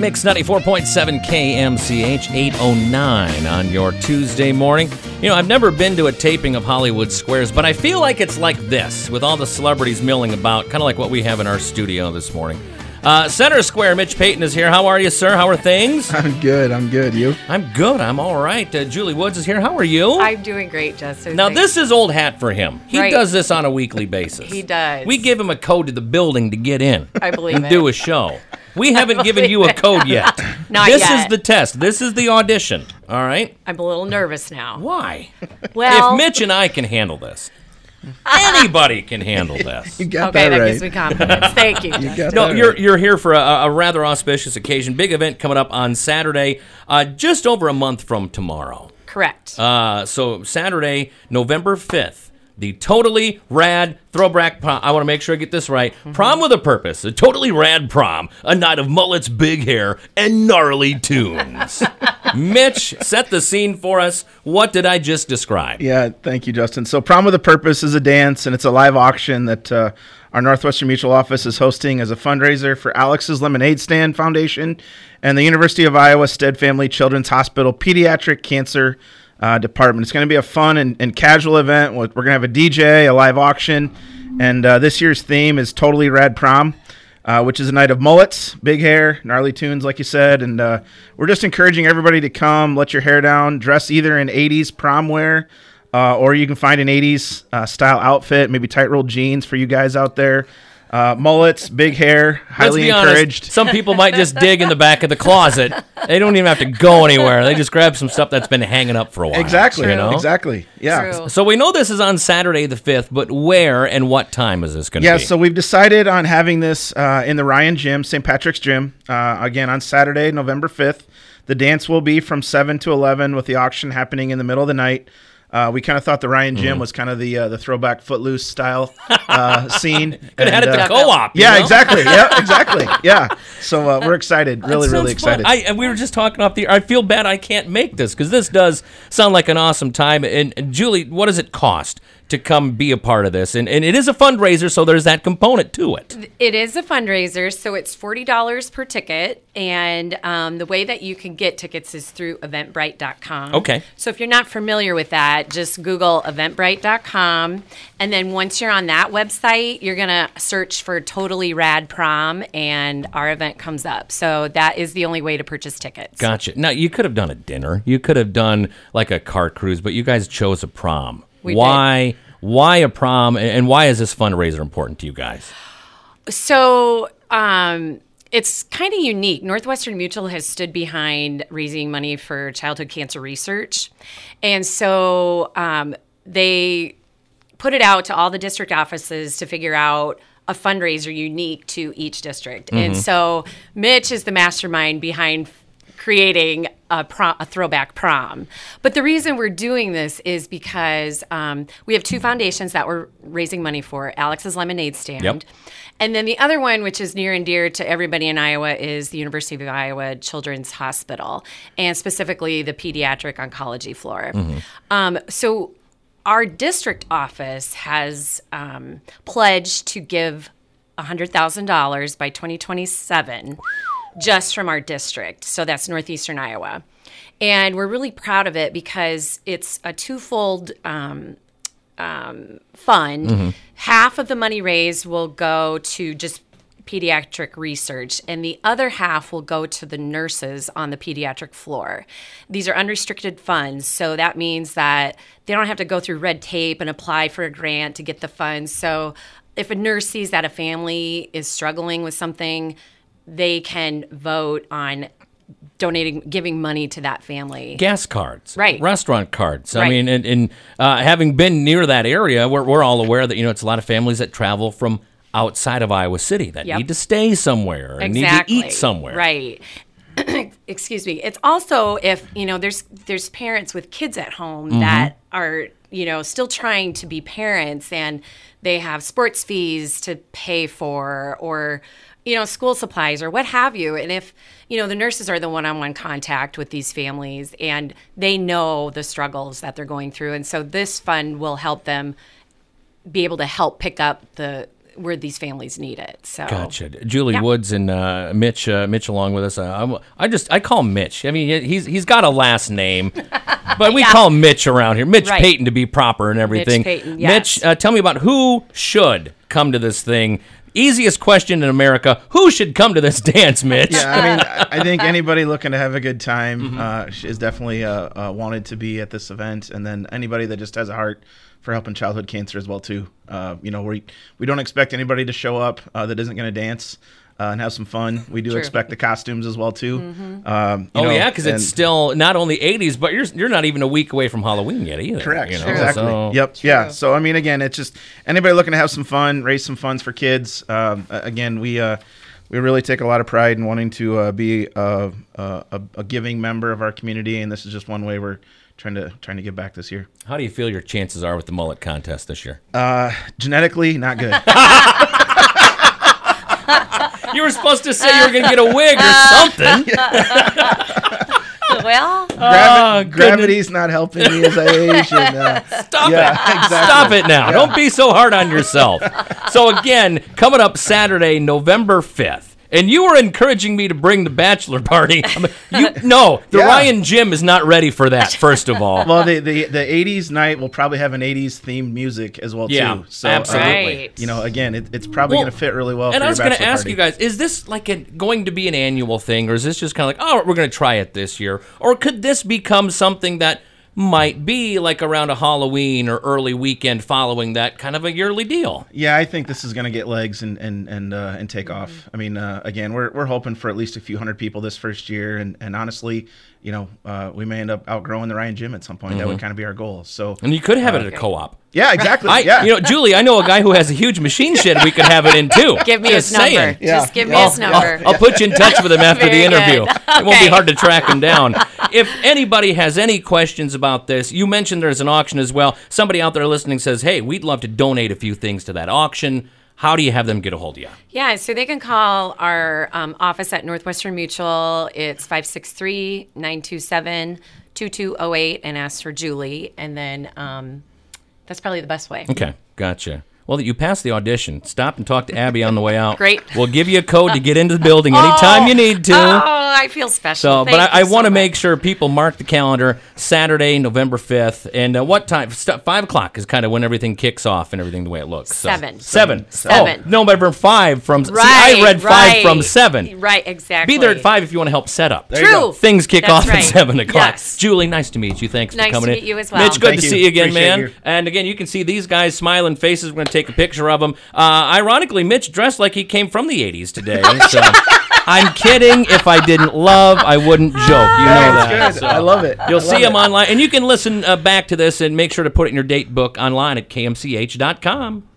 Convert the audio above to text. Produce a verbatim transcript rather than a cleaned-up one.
Mix ninety-four point seven K M C H, eight oh nine on your Tuesday morning. You know, I've never been to a taping of Hollywood Squares, but I feel like it's like this, with all the celebrities milling about, kind of like what we have in our studio this morning. Uh, Center Square, Mitch Payton is here. How are you, sir? How are things? I'm good. I'm good. You? I'm good. I'm all right. Uh, Julie Woods is here. How are you? I'm doing great, Justin. Now, Thanks. this is old hat for him. He Right. does this on a weekly basis. He does. We give him a code to the building to get in. I believe and it. do a show. We haven't given believe you a it. code yet. Not this yet. is the test. This is the audition. All right? I'm a little nervous now. Why? Well, if Mitch and I can handle this, anybody can handle this. You got okay, that that right. gives me confidence. Thank you. You got No, that you're right. you're here for a, a rather auspicious occasion. Big event coming up on Saturday, uh, just over a month from tomorrow. Correct. Uh, so Saturday, November fifth, the Totally Rad Throwback Prom. I want to make sure I get this right. Mm-hmm. Prom with a purpose. A totally rad prom. A night of mullets, big hair, and gnarly tunes. Mitch, set the scene for us. What did I just describe? Yeah, thank you, Justin. So Prom with a Purpose is a dance, and it's a live auction that uh, our Northwestern Mutual office is hosting as a fundraiser for Alex's Lemonade Stand Foundation and the University of Iowa Stead Family Children's Hospital Pediatric Cancer uh, Department. It's going to be a fun and, and casual event. We're going to have a D J, a live auction, and uh, this year's theme is Totally Rad Prom. Uh, which is a night of mullets, big hair, gnarly tunes, like you said. And uh, we're just encouraging everybody to come, let your hair down, dress either in eighties prom wear, uh, or you can find an eighties uh, style outfit, maybe tight-rolled jeans for you guys out there. Uh, mullets, big hair, highly Let's be honest, encouraged. some people might just dig in the back of the closet. They don't even have to go anywhere. They just grab some stuff that's been hanging up for a while. Exactly, You know? exactly. Yeah. True. So we know this is on Saturday the fifth, but where and what time is this going to Yeah, be? so we've decided on having this uh, in the Ryan Gym, Saint Patrick's Gym, uh, again on Saturday, November fifth. The dance will be from seven to eleven with the auction happening in the middle of the night. Uh, we kind of thought the Ryan Gym Mm-hmm. was kind of the uh, the throwback Footloose style uh, scene. Could have had it And, at the uh, co-op. you Yeah, know? exactly. Yeah, exactly. Yeah. So uh, we're excited. Really, That really sounds fun. excited. I, and we were just talking off the. I feel bad I can't make this because this does sound like an awesome time. And, and Julie, what does it cost to come be a part of this? And and it is a fundraiser, so there's that component to it. It is a fundraiser, so it's forty dollars per ticket. And um, the way that you can get tickets is through eventbrite dot com. Okay. So if you're not familiar with that, just Google eventbrite dot com. And then once you're on that website, you're going to search for Totally Rad Prom, and our event comes up. So that is the only way to purchase tickets. Gotcha. Now you could have done a dinner. You could have done like a car cruise, but you guys chose a prom. We why? Why a prom? And and why is this fundraiser important to you guys? So um, it's kind of unique. Northwestern Mutual has stood behind raising money for childhood cancer research. And so um, they put it out to all the district offices to figure out a fundraiser unique to each district. Mm-hmm. And so Mitch is the mastermind behind creating a, prom, a throwback prom. But the reason we're doing this is because um, we have two foundations that we're raising money for, Alex's Lemonade Stand. Yep. And then the other one, which is near and dear to everybody in Iowa, is the University of Iowa Children's Hospital, and specifically the pediatric oncology floor. Um, so our district office has um, pledged to give one hundred thousand dollars by twenty twenty-seven just from our district. So that's northeastern Iowa. And we're really proud of it because it's a twofold um, um, fund. Mm-hmm. Half of the money raised will go to just pediatric research, and the other half will go to the nurses on the pediatric floor. These are unrestricted funds, so that means that they don't have to go through red tape and apply for a grant to get the funds. So if a nurse sees that a family is struggling with something, they can vote on donating, giving money to that family. Gas cards, Right. Restaurant cards. I Right. mean, and, and uh, having been near that area, we're we're all aware that you know it's a lot of families that travel from outside of Iowa City that Yep. need to stay somewhere and Exactly. need to eat somewhere. Right. Excuse me. It's also if, you know, there's there's parents with kids at home Mm-hmm. that are, you know, still trying to be parents, and they have sports fees to pay for, or, you know, school supplies or what have you. And if, you know, the nurses are the one-on-one contact with these families, and they know the struggles that they're going through. And so this fund will help them be able to help pick up the where these families need it. So Gotcha. Julie Yeah. Woods and uh, Mitch, uh, Mitch along with us. Uh, I'm- I just I call him Mitch. I mean, he's he's got a last name, but we Yeah. call him Mitch around here. Mitch Right. Payton to be proper and everything. Payton, yes. Mitch, uh, tell me about who should come to this thing. Easiest question in America: who should come to this dance, Mitch? Yeah, I mean, I I think anybody looking to have a good time uh, is definitely uh, uh, wanted to be at this event, and then anybody that just has a heart for helping childhood cancer as well too. Uh, you know, we we don't expect anybody to show up uh, that isn't going to dance uh, and have some fun. We do True. expect the costumes as well too. Um, you Oh know, yeah, because it's and- still not only eighties, but you're you're not even a week away from Halloween yet either. Correct. you know, Exactly. so- Yep. Yeah. So I mean, again, it's just anybody looking to have some fun, raise some funds for kids. Um, a- again, we uh, we really take a lot of pride in wanting to uh, be a, a, a, a giving member of our community, and this is just one way we're trying to trying to give back this year. How do you feel your chances are with the mullet contest this year? Uh, genetically, not good. You were supposed to say you were going to get a wig or something. well, Gravi- Oh, goodness. gravity's not helping me as I age. And, uh, Stop yeah, it. exactly. Stop it now. Don't be so hard on yourself. So, again, coming up Saturday, November fifth. And you were encouraging me to bring the bachelor party. I'm like, you, no, the Yeah. Ryan Gym is not ready for that, first of all. Well, the, the the eighties night will probably have an eighties themed music as well Yeah, too. So, absolutely. uh, Right. you know, again, it, it's probably Well, going to fit really well. And for I was going going to to ask you guys, is this like a, going to be an annual thing, or is this just kind of like, oh, we're going to try it this year? Or could this become something that might be like around a Halloween or early weekend following that, kind of a yearly deal? Yeah, I think this is going to get legs and and and uh, and take off. I mean, uh, again, we're we're hoping for at least a few hundred people this first year, and and honestly, you know, uh, we may end up outgrowing the Ryan Gym at some point. That would kind of be our goal. So, And you could have it at a co-op. yeah, exactly. I, yeah, You know, Julie, I know a guy who has a huge machine shed we could have it in too. give me Just his number. saying. Yeah. Just give me I'll- his number. I'll put you in touch with him after the Very interview. good. It won't be Okay. hard to track him down. If anybody has any questions about this, you mentioned there's an auction as well. Somebody out there listening says, hey, we'd love to donate a few things to that auction. How do you have them get a hold of you? Yeah, so they can call our um, office at Northwestern Mutual. It's five six three, nine two seven, two two zero eight and ask for Julie. And then um, that's probably the best way. Okay, gotcha. Well, you passed the audition. Stop and talk to Abby on the way out. Great. We'll give you a code to get into the building anytime you need to. Oh, I feel special. So, Thank but I, I you so want to much. make sure people mark the calendar Saturday, November fifth. And uh, what time? St- Five o'clock is kind of when everything kicks off and everything the way it looks. So- Seven. Seven. Seven. Oh, November five from. Right, see, I read five right. from seven. Right, exactly. Be there at five if you want to help set up. There you go. True. Things kick That's off right. at seven o'clock. Yes. Julie, nice to meet you. Thanks Nice for coming to in. meet you as well. Mitch, good Thank to you. see you again, Appreciate man. you. And again, you can see these guys' smiling faces. We're going to take a picture of them. Uh, ironically, Mitch dressed like he came from the eighties today. So I'm kidding. If I didn't love, I wouldn't joke. You know Yeah, that. it's good. So I love it. You'll I see love them it. online. And you can listen uh, back to this and make sure to put it in your date book online at K M C H dot com.